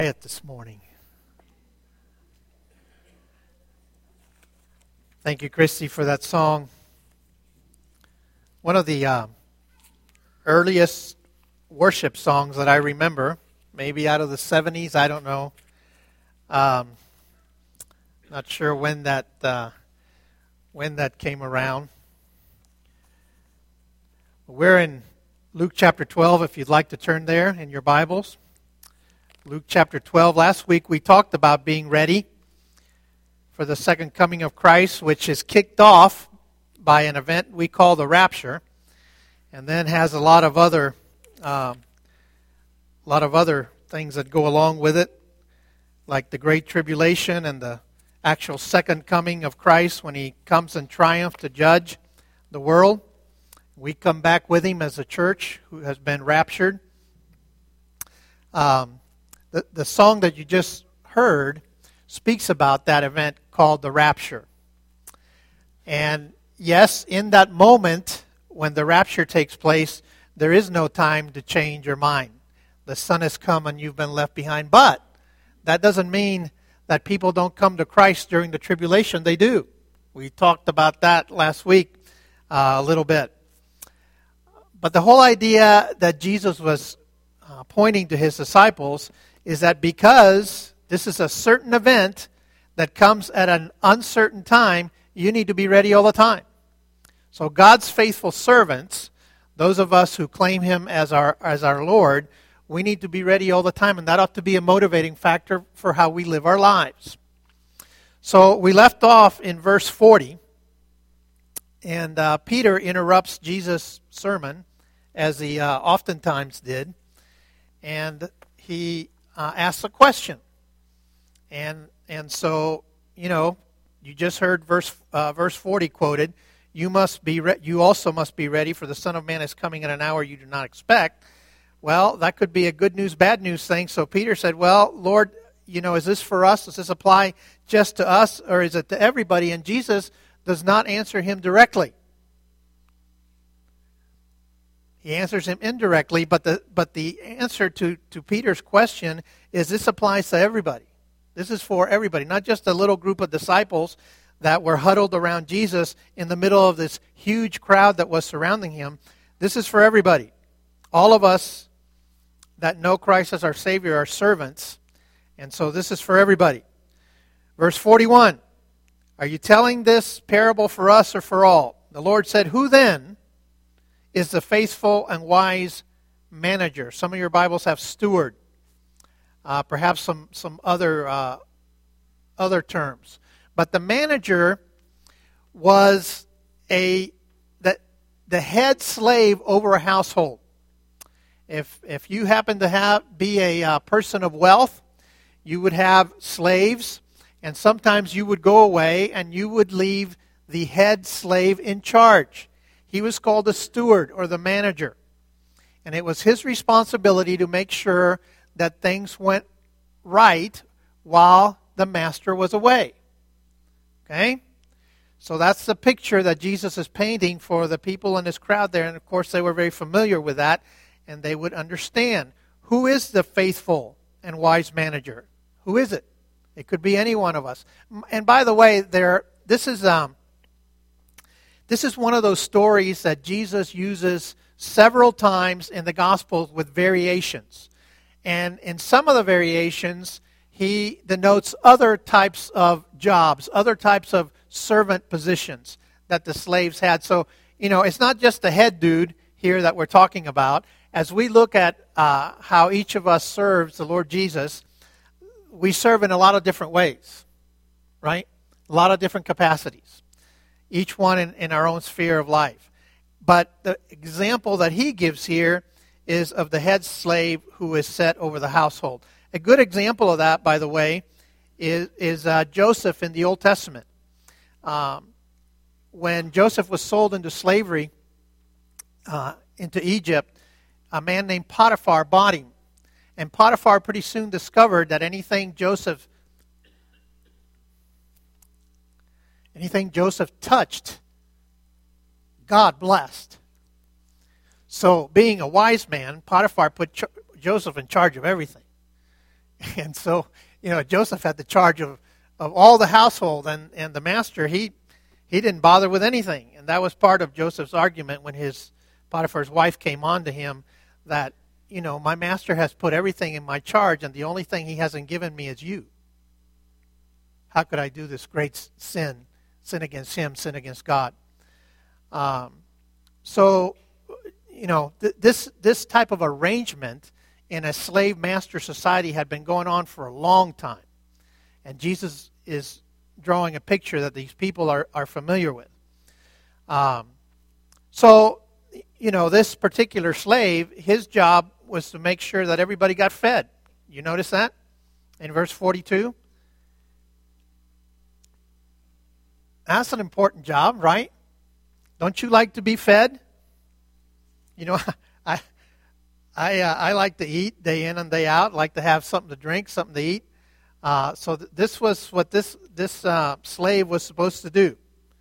Quiet this morning. Thank you, Christy, for that song. One of the earliest worship songs that I remember, maybe out of the 70s, I don't know. Not sure when that came around. We're in Luke chapter 12, if you'd like to turn there in your Bibles. Luke chapter 12. Last week we talked about being ready for the second coming of Christ, which is kicked off by an event we call the rapture, and then has a lot of other things that go along with it, like the Great Tribulation and the actual second coming of Christ when He comes in triumph to judge the world. We come back with Him as a church who has been raptured. The song that you just heard speaks about that event called the rapture. And yes, in that moment when the rapture takes place, there is no time to change your mind. The Son has come and you've been left behind. But that doesn't mean that people don't come to Christ during the tribulation. They do. We talked about that last week a little bit. But the whole idea that Jesus was pointing to His disciples is that because this is a certain event that comes at an uncertain time, you need to be ready all the time. So God's faithful servants, those of us who claim Him as our Lord, we need to be ready all the time, and that ought to be a motivating factor for how we live our lives. So we left off in verse 40, and Peter interrupts Jesus' sermon, as he oftentimes did, and he asks a question. And so, you just heard verse 40 quoted, you also must be ready, for the Son of Man is coming at an hour you do not expect. Well, that could be a good news, bad news thing. So Peter said, well, Lord, is this for us? Does this apply just to us, or is it to everybody? And Jesus does not answer him directly. He answers him indirectly, but the answer to Peter's question is this applies to everybody. This is for everybody, not just a little group of disciples that were huddled around Jesus in the middle of this huge crowd that was surrounding him. This is for everybody. All of us that know Christ as our Savior are servants, and so this is for everybody. Verse 41, are you telling this parable for us or for all? The Lord said, who then is the faithful and wise manager? Some of your Bibles have steward. Perhaps some other terms. But the manager was the head slave over a household. If you happen to be a person of wealth, you would have slaves, and sometimes you would go away and you would leave the head slave in charge. He was called the steward or the manager. And it was his responsibility to make sure that things went right while the master was away. Okay? So that's the picture that Jesus is painting for the people in this crowd there. And of course they were very familiar with that, and they would understand. Who is the faithful and wise manager? Who is it? It could be any one of us. And by the way, this is one of those stories that Jesus uses several times in the Gospels with variations. And in some of the variations, he denotes other types of jobs, other types of servant positions that the slaves had. So, it's not just the head dude here that we're talking about. As we look at how each of us serves the Lord Jesus, we serve in a lot of different ways, right? A lot of different capacities. Each one in our own sphere of life. But the example that he gives here is of the head slave who is set over the household. A good example of that, by the way, is Joseph in the Old Testament. When Joseph was sold into slavery into Egypt, a man named Potiphar bought him. And Potiphar pretty soon discovered that anything Joseph touched, God blessed. So being a wise man, Potiphar put Joseph in charge of everything. And so, Joseph had the charge of all the household, and the master, he didn't bother with anything. And that was part of Joseph's argument when his Potiphar's wife came on to him that, my master has put everything in my charge, and the only thing he hasn't given me is you. How could I do this great sin against him, sin against God? This type of arrangement in a slave-master society had been going on for a long time. And Jesus is drawing a picture that these people are familiar with. This particular slave, his job was to make sure that everybody got fed. You notice that in verse 42? That's an important job, right? Don't you like to be fed? I like to eat day in and day out. Like to have something to drink, something to eat. This was what this slave was supposed to do.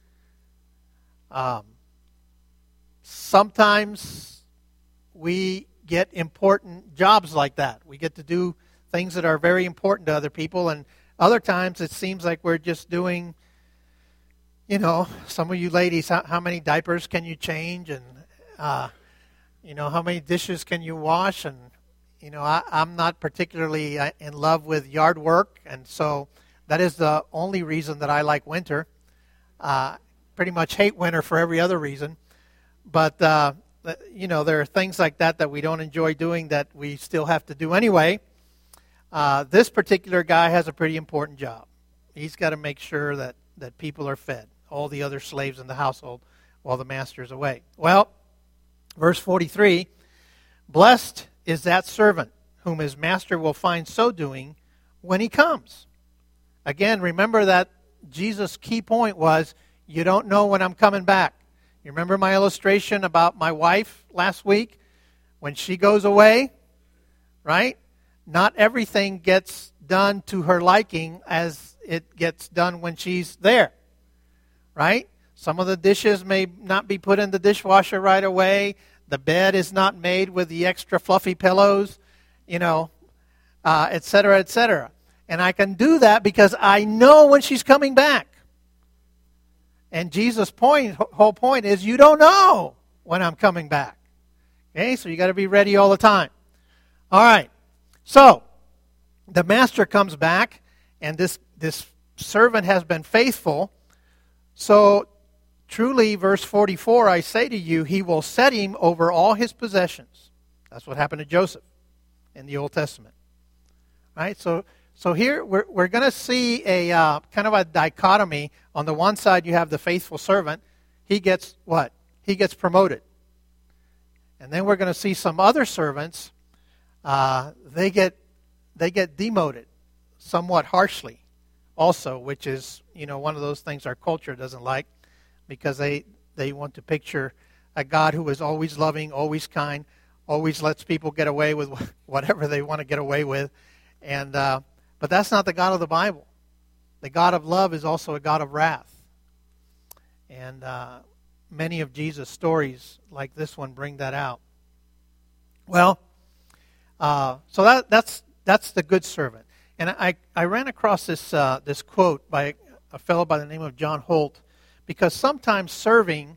Sometimes we get important jobs like that. We get to do things that are very important to other people, and other times it seems like we're just doing, some of you ladies, how many diapers can you change, and how many dishes can you wash, and I'm not particularly in love with yard work, and so that is the only reason that I like winter. Pretty much hate winter for every other reason. But, there are things like that we don't enjoy doing that we still have to do anyway. This particular guy has a pretty important job. He's got to make sure that people are fed, all the other slaves in the household, while the master's away. Well, verse 43, blessed is that servant whom his master will find so doing when he comes. Again, remember that Jesus' key point was, you don't know when I'm coming back. You remember my illustration about my wife last week? When she goes away, right? Not everything gets done to her liking as it gets done when she's there, right? Some of the dishes may not be put in the dishwasher right away. The bed is not made with the extra fluffy pillows, et cetera, et cetera. And I can do that because I know when she's coming back. And Jesus' whole point is you don't know when I'm coming back. Okay, so you got to be ready all the time. All right, so the master comes back, and this servant has been faithful. So truly, verse 44, I say to you, he will set him over all his possessions. That's what happened to Joseph in the Old Testament. All right, so here we're going to see a kind of a dichotomy. On the one side, you have the faithful servant. He gets what? He gets promoted. And then we're going to see some other servants. They get demoted somewhat harshly also, which is one of those things our culture doesn't like, because they want to picture a God who is always loving, always kind, always lets people get away with whatever they want to get away with. And but that's not the God of the Bible. The God of love is also a God of wrath. And many of Jesus' stories like this one bring that out. Well, so that's the good servant. And I ran across this quote by a fellow by the name of John Holt, because sometimes serving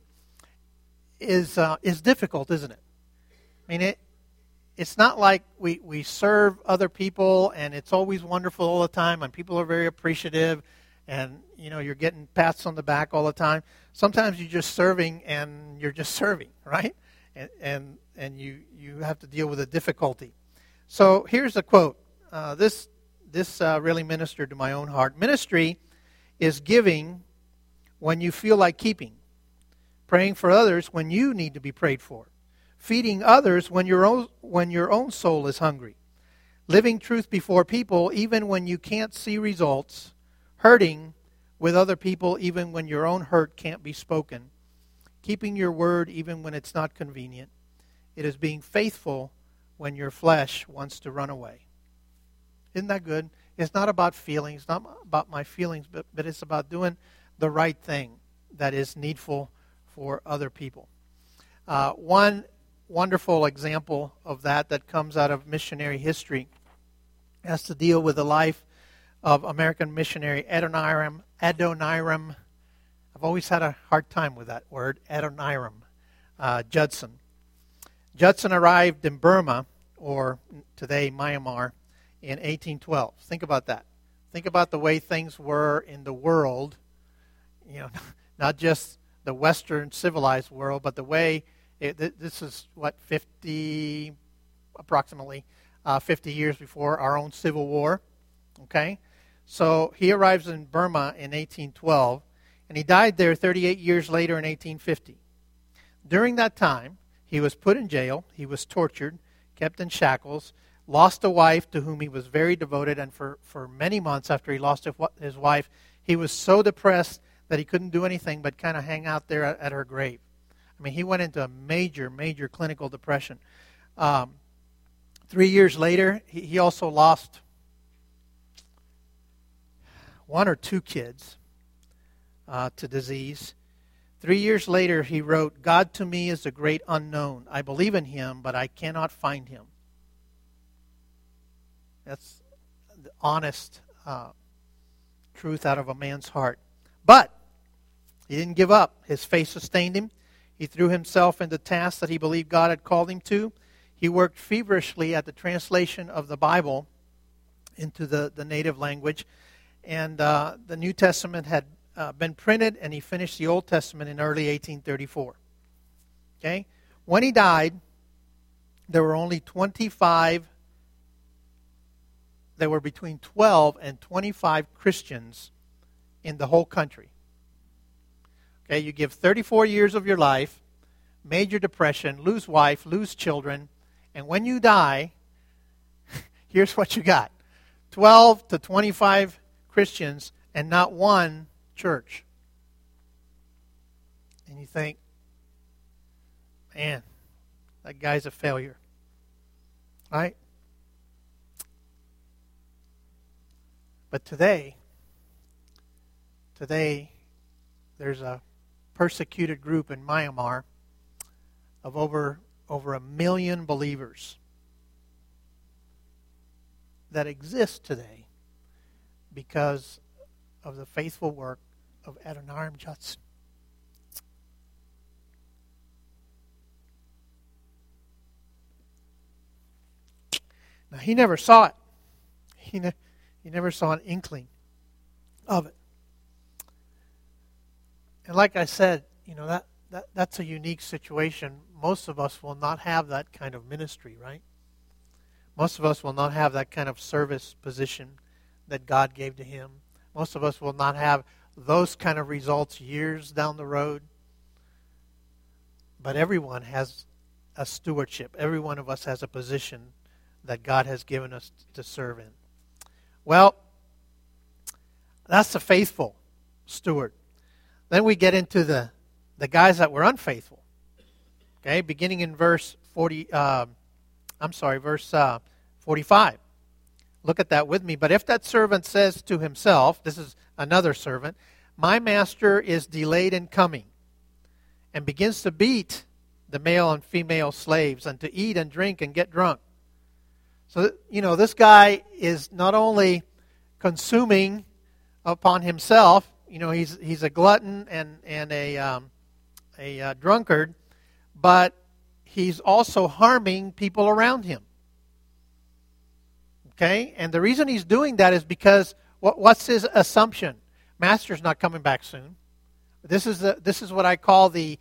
is difficult, isn't it? I mean, it's not like we serve other people and it's always wonderful all the time and people are very appreciative and you're getting pats on the back all the time. Sometimes you're just serving and you're just serving, right? And you have to deal with a difficulty. So here's a quote. This really ministered to my own heart. Ministry is giving when you feel like keeping, praying for others when you need to be prayed for, feeding others when your own soul is hungry, living truth before people even when you can't see results, hurting with other people even when your own hurt can't be spoken, keeping your word even when it's not convenient. It is being faithful when your flesh wants to run away. Isn't that good? It's not about feelings, not about my feelings, but it's about doing the right thing that is needful for other people. One wonderful example of that comes out of missionary history has to deal with the life of American missionary Adoniram. I've always had a hard time with that word, Adoniram Judson. Judson arrived in Burma, or today Myanmar, in 1812. Think about that. Think about the way things were in the world, not just the Western civilized world, but the way, this is approximately 50 years before our own Civil War, okay? So he arrives in Burma in 1812, and he died there 38 years later in 1850. During that time, he was put in jail, he was tortured, kept in shackles, lost a wife to whom he was very devoted, and for many months after he lost his wife, he was so depressed that he couldn't do anything but kind of hang out there at her grave. I mean, he went into a major, major clinical depression. 3 years later, he also lost one or two kids to disease. 3 years later, he wrote, "God to me is a great unknown. I believe in him, but I cannot find him." That's the honest truth out of a man's heart. But he didn't give up. His faith sustained him. He threw himself into tasks that he believed God had called him to. He worked feverishly at the translation of the Bible into the native language. And the New Testament had been printed, and he finished the Old Testament in early 1834. Okay? When he died, there were only 25, there were between 12 and 25 Christians in the whole country. Okay, you give 34 years of your life, major depression, lose wife, lose children, and when you die, here's what you got. 12 to 25 Christians and not one church. And you think, man, that guy's a failure. Right? But today, there's a persecuted group in Myanmar of over 1 million believers that exist today because of the faithful work of Adoniram Judson. Now, he never saw it. He never saw an inkling of it. And like I said, that's a unique situation. Most of us will not have that kind of ministry, right? Most of us will not have that kind of service position that God gave to him. Most of us will not have those kind of results years down the road. But everyone has a stewardship. Every one of us has a position that God has given us to serve in. Well, that's the faithful steward. Then we get into the guys that were unfaithful. Okay, beginning in verse 45. Look at that with me. But if that servant says to himself, this is another servant, "My master is delayed in coming," and begins to beat the male and female slaves and to eat and drink and get drunk. So, this guy is not only consuming upon himself, he's a glutton and a drunkard, but he's also harming people around him. Okay? And the reason he's doing that is because what's his assumption? Master's not coming back soon. This is what I call the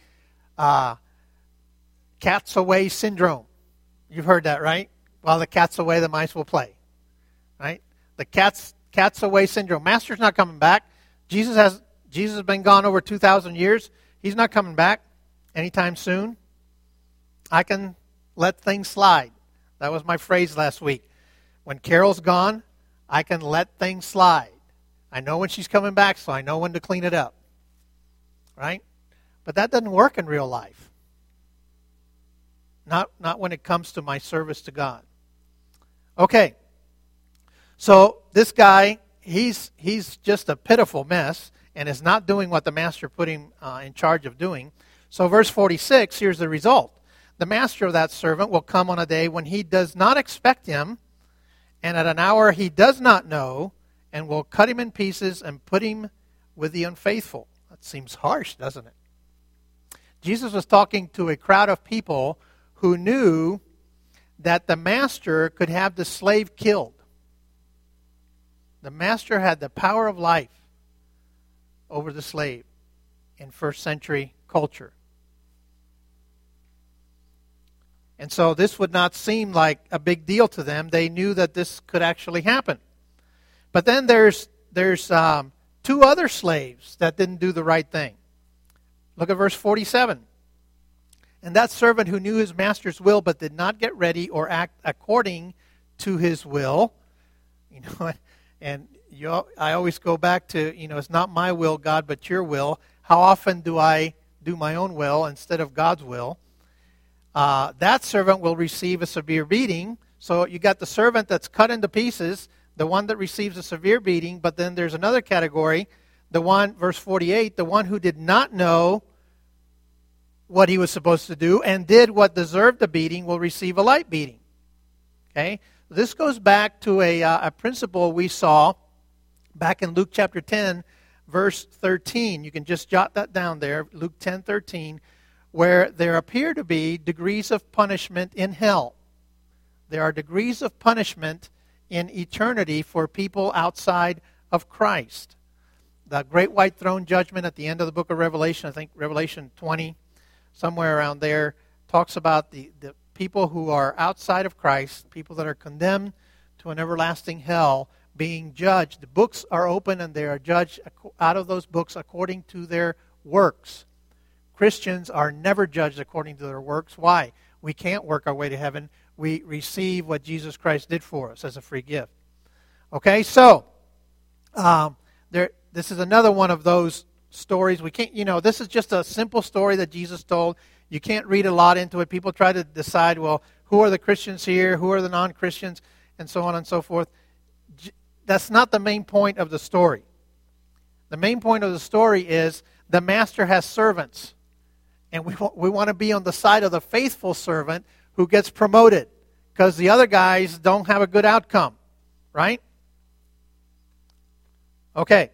cat's away syndrome. You've heard that, right? While the cat's away, the mice will play. Right? The cat's away syndrome. Master's not coming back. Jesus has been gone over 2,000 years. He's not coming back anytime soon. I can let things slide. That was my phrase last week. When Carol's gone, I can let things slide. I know when she's coming back, so I know when to clean it up. Right? But that doesn't work in real life. Not when it comes to my service to God. Okay. So this guy, he's just a pitiful mess and is not doing what the master put him in charge of doing. So verse 46, here's the result. The master of that servant will come on a day when he does not expect him, and at an hour he does not know, and will cut him in pieces and put him with the unfaithful. That seems harsh, doesn't it? Jesus was talking to a crowd of people who knew that the master could have the slave killed. The master had the power of life over the slave in first century culture. And so this would not seem like a big deal to them. They knew that this could actually happen. But then there's two other slaves that didn't do the right thing. Look at verse 47. And that servant who knew his master's will but did not get ready or act according to his will, I always go back to, it's not my will, God, but your will. How often do I do my own will instead of God's will? That servant will receive a severe beating. So you got the servant that's cut into pieces, the one that receives a severe beating, but then there's another category, the one, verse 48, the one who did not know what he was supposed to do and did what deserved a beating will receive a light beating. Okay? This goes back to a principle we saw back in Luke chapter 10, verse 13. You can just jot that down there, Luke 10:13, where there appear to be degrees of punishment in hell. There are degrees of punishment in eternity for people outside of Christ. The great white throne judgment at the end of the book of Revelation, I think Revelation 20, somewhere around there, talks about the people who are outside of Christ, people that are condemned to an everlasting hell, being judged. The books are open and they are judged out of those books according to their works. Christians are never judged according to their works. Why? We can't work our way to heaven. We receive what Jesus Christ did for us as a free gift. Okay, so this is another one of those stories. We can't, this is just a simple story that Jesus told. You can't read a lot into it. People try to decide, well, who are the Christians here? Who are the non-Christians? And so on and so forth. That's not the main point of the story. The main point of the story is the master has servants. And we want to be on the side of the faithful servant who gets promoted because the other guys don't have a good outcome. Right? Okay.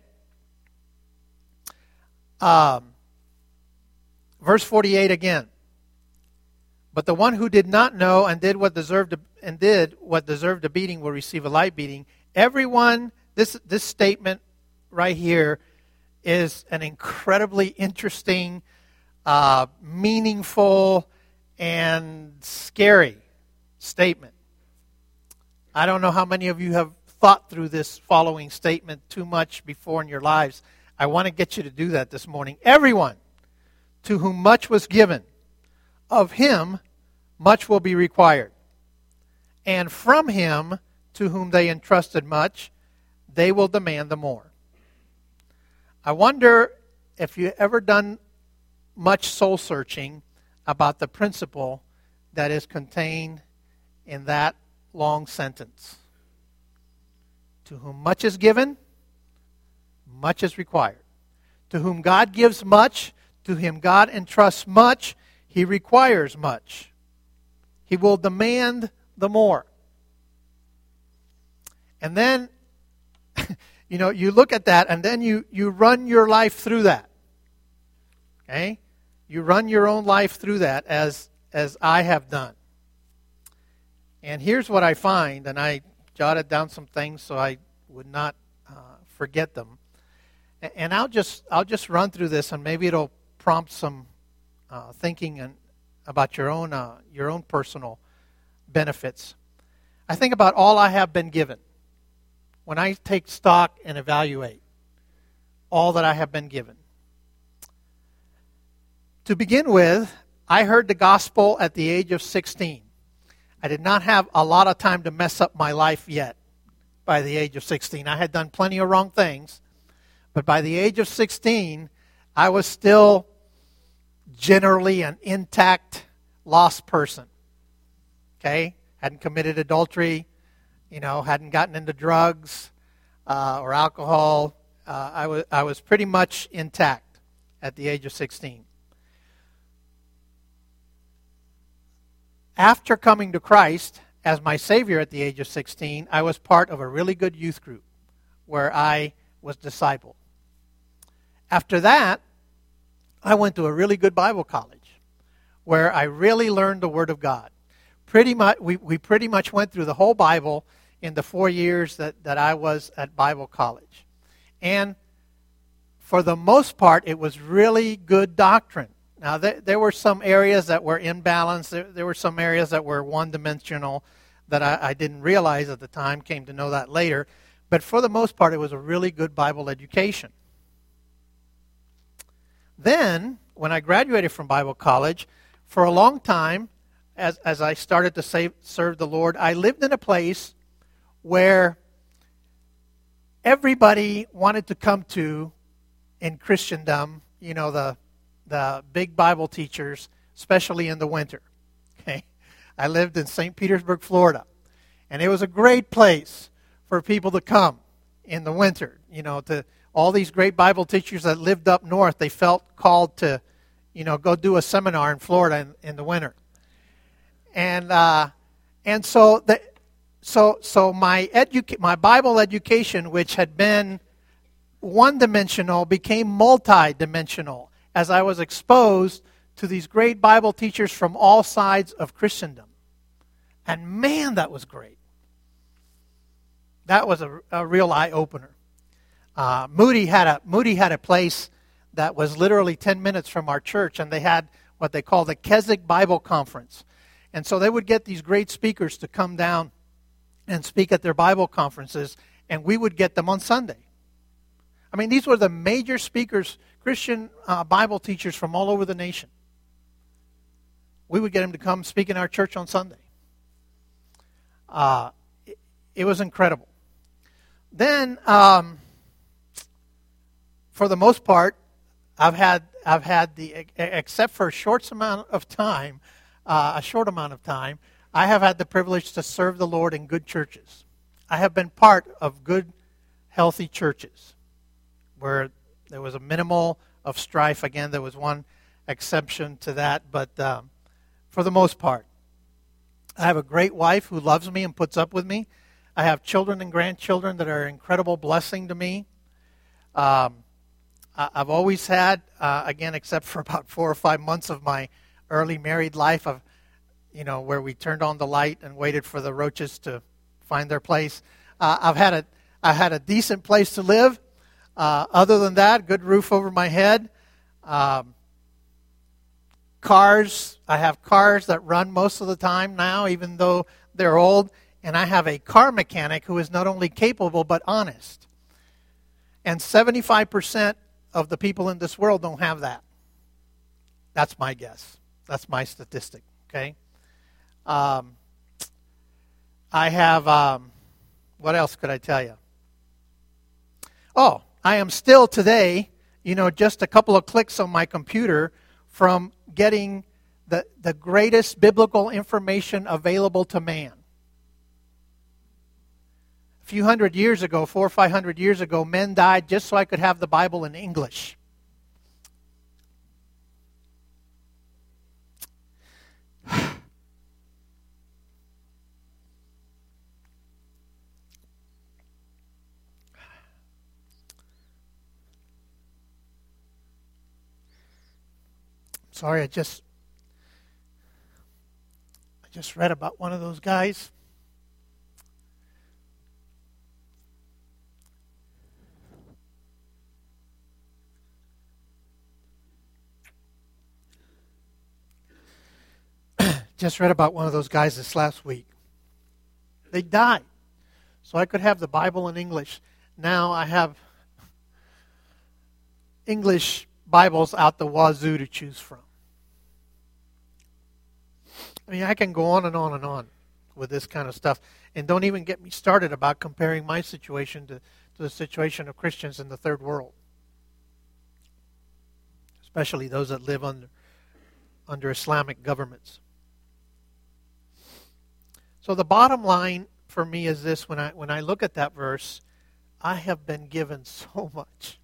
Verse 48 again. But the one who did not know and did what deserved a beating will receive a light beating. Everyone, this statement right here is an incredibly interesting, meaningful, and scary statement. I don't know how many of you have thought through this following statement too much before in your lives. I want to get you to do that this morning. Everyone to whom much was given, of him much will be required. And from him to whom they entrusted much, they will demand the more. I wonder if you've ever done much soul searching about the principle that is contained in that long sentence. To whom much is given, much is required. To whom God gives much, to him God entrusts much, he requires much. He will demand the more. And then, you look at that and then you run your life through that. Okay? You run your own life through that as I have done. And here's what I find, and I jotted down some things so I would not forget them. And I'll just run through this, and maybe it'll prompt some thinking about your own personal benefits. I think about all I have been given. When I take stock and evaluate all that I have been given. To begin with, I heard the gospel at the age of 16. I did not have a lot of time to mess up my life yet by the age of 16. I had done plenty of wrong things, but by the age of 16, I was still generally an intact, lost person. Okay? Hadn't committed adultery, hadn't gotten into drugs or alcohol. I was pretty much intact at the age of 16. After coming to Christ as my Savior at the age of 16, I was part of a really good youth group where I was discipled. After that, I went to a really good Bible college where I really learned the Word of God. We pretty much went through the whole Bible in the 4 years that I was at Bible college. And for the most part, it was really good doctrine. Now, there were some areas that were imbalanced. There were some areas that were one-dimensional that I didn't realize at the time, came to know that later. But for the most part, it was a really good Bible education. Then, when I graduated from Bible college, for a long time, as I started to serve the Lord, I lived in a place where everybody wanted to come to in Christendom, you know, the big Bible teachers, especially in the winter. Okay, I lived in St. Petersburg, Florida, and it was a great place for people to come in the winter. You know, to all these great Bible teachers that lived up north, they felt called to, you know, go do a seminar in Florida in the winter, and so my Bible education, which had been one-dimensional, became multi-dimensional as I was exposed to these great Bible teachers from all sides of Christendom. And man, that was great. That was a real eye-opener. Moody had a place that was literally 10 minutes from our church, and they had what they call the Keswick Bible Conference. And so they would get these great speakers to come down and speak at their Bible conferences, and we would get them on Sunday. I mean, these were the major speakers, Christian Bible teachers from all over the nation. We would get them to come speak in our church on Sunday. It was incredible. Then, for the most part, I've had except for a short amount of time, I have had the privilege to serve the Lord in good churches. I have been part of good, healthy churches where there was a minimal of strife. Again, there was one exception to that, but for the most part, I have a great wife who loves me and puts up with me. I have children and grandchildren that are an incredible blessing to me. I've always had, again, except for about 4 or 5 months of my early married life, where we turned on the light and waited for the roaches to find their place. I had a decent place to live. Other than that, good roof over my head. Cars. I have cars that run most of the time now, even though they're old. And I have a car mechanic who is not only capable but honest. And 75% of the people in this world don't have that. That's my guess. That's my statistic. Okay. I have. What else could I tell you? Oh, I am still today, just a couple of clicks on my computer from getting the greatest biblical information available to man. A few hundred years ago, 400 or 500 years ago, men died just so I could have the Bible in English. Sorry, I just read about one of those guys. Just read about one of those guys this last week. They died, so I could have the Bible in English. Now I have English Bibles out the wazoo to choose from. I mean, I can go on and on and on with this kind of stuff. And don't even get me started about comparing my situation to the situation of Christians in the third world. Especially those that live under Islamic governments. So the bottom line for me is this: when I look at that verse, I have been given so much.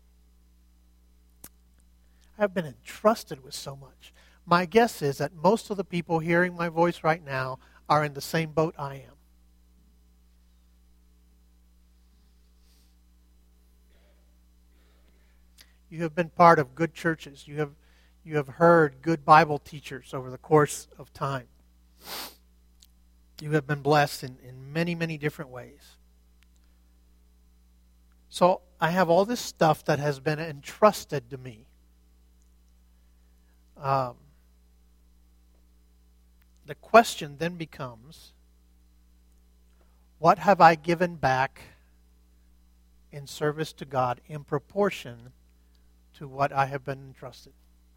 I've been entrusted with so much. My guess is that most of the people hearing my voice right now are in the same boat I am. You have been part of good churches. You have heard good Bible teachers over the course of time. You have been blessed in many, many different ways. So I have all this stuff that has been entrusted to me. The question then becomes, what have I given back in service to God in proportion to what I have been entrusted?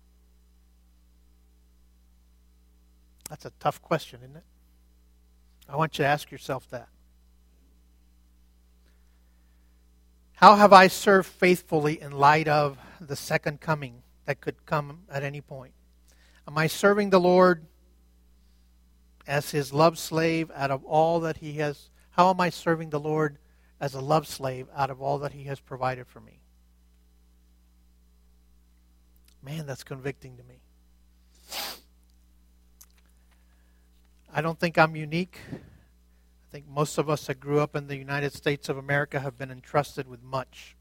That's a tough question, isn't it? I want you to ask yourself that. How have I served faithfully in light of the second coming that could come at any point? Am I serving the Lord as His love slave out of all that He has? How am I serving the Lord as a love slave out of all that He has provided for me? Man, that's convicting to me. I don't think I'm unique. I think most of us that grew up in the United States of America have been entrusted with much.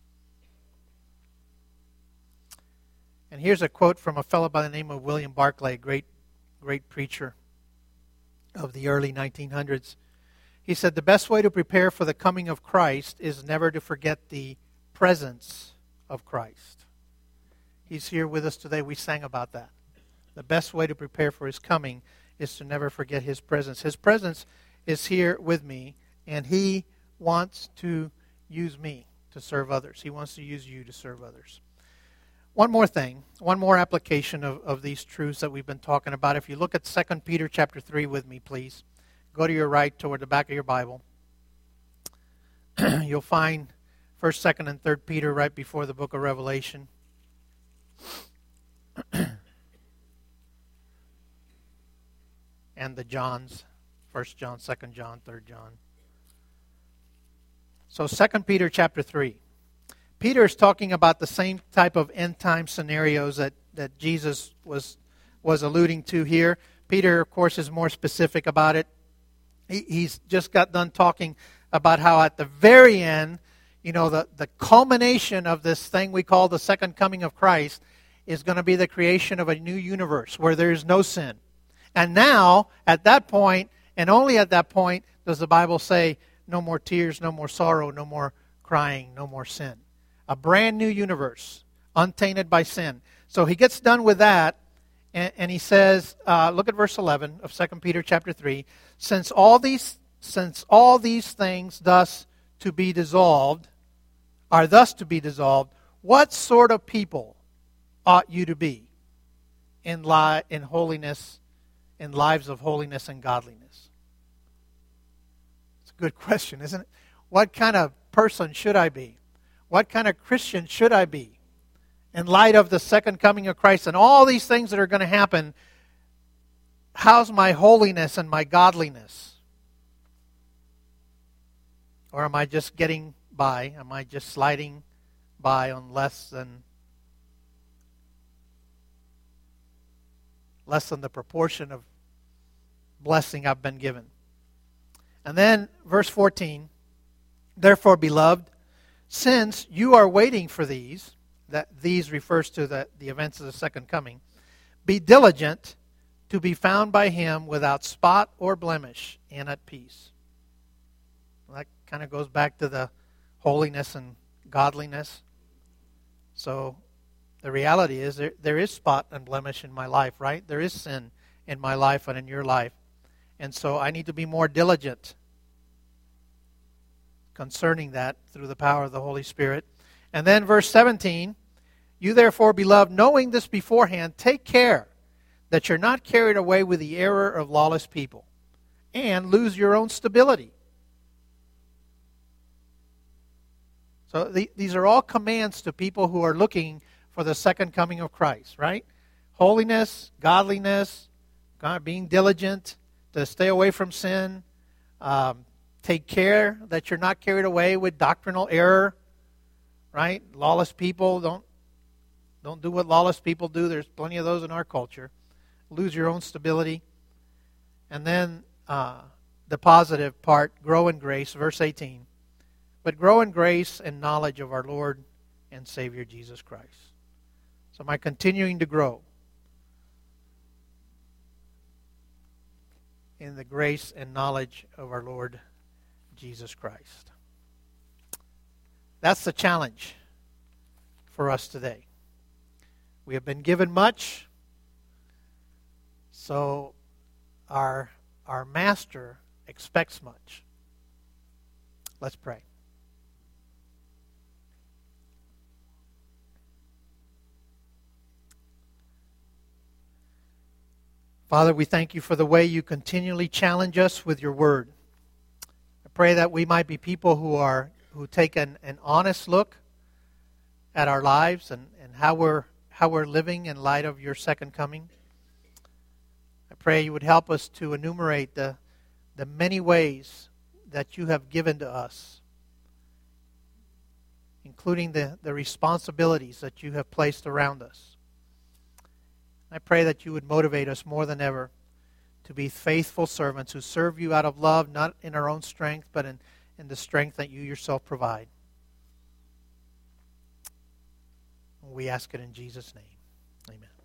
And here's a quote from a fellow by the name of William Barclay, a great preacher of the early 1900s. He said, "The best way to prepare for the coming of Christ is never to forget the presence of Christ." He's here with us today. We sang about that. The best way to prepare for His coming is to never forget His presence. His presence is here with me, and He wants to use me to serve others. He wants to use you to serve others. One more thing, one more application of these truths that we've been talking about. If you look at 2 Peter chapter 3 with me, please. Go to your right toward the back of your Bible. You'll find 1st, 2nd, and 3rd Peter right before the book of Revelation. And the Johns, 1 John, 2 John, 3 John. So 2 Peter chapter 3. Peter is talking about the same type of end-time scenarios that Jesus was alluding to here. Peter, of course, is more specific about it. He's just got done talking about how at the very end, the culmination of this thing we call the second coming of Christ is going to be the creation of a new universe where there is no sin. And now, at that point, and only at that point, does the Bible say, no more tears, no more sorrow, no more crying, no more sin. A brand new universe, untainted by sin. So he gets done with that, and he says, look at verse 11 of 2 Peter chapter 3, since all these things thus to be dissolved, what sort of people ought you to be in holiness, in lives of holiness and godliness? It's a good question, isn't it? What kind of person should I be? What kind of Christian should I be in light of the second coming of Christ and all these things that are going to happen? How's my holiness and my godliness? Or am I just getting by? Am I just sliding by on less than the proportion of blessing I've been given? And then verse 14, therefore, beloved, since you are waiting for these, that these refers to the events of the second coming, be diligent to be found by Him without spot or blemish and at peace. Well, that kind of goes back to the holiness and godliness. So the reality is there is spot and blemish in my life, right? There is sin in my life and in your life. And so I need to be more diligent concerning that through the power of the Holy Spirit. And then verse 17, you therefore, beloved, knowing this beforehand, take care that you're not carried away with the error of lawless people and lose your own stability. So these are all commands to people who are looking for the second coming of Christ, right? Holiness, godliness, being diligent to stay away from sin. Take care that you're not carried away with doctrinal error, right? Lawless people, don't do what lawless people do. There's plenty of those in our culture. Lose your own stability. And then the positive part, grow in grace, verse 18. But grow in grace and knowledge of our Lord and Savior Jesus Christ. So am I continuing to grow in the grace and knowledge of our Lord Jesus Christ? That's the challenge for us today. We have been given much, so our Master expects much. Let's pray. Father, we thank you for the way you continually challenge us with your word. I pray that we might be people who take an honest look at our lives and how we're living in light of your second coming. I pray you would help us to enumerate the many ways that you have given to us, including the responsibilities that you have placed around us. I pray that you would motivate us more than ever to be faithful servants who serve you out of love, not in our own strength, but in the strength that you yourself provide. We ask it in Jesus' name. Amen.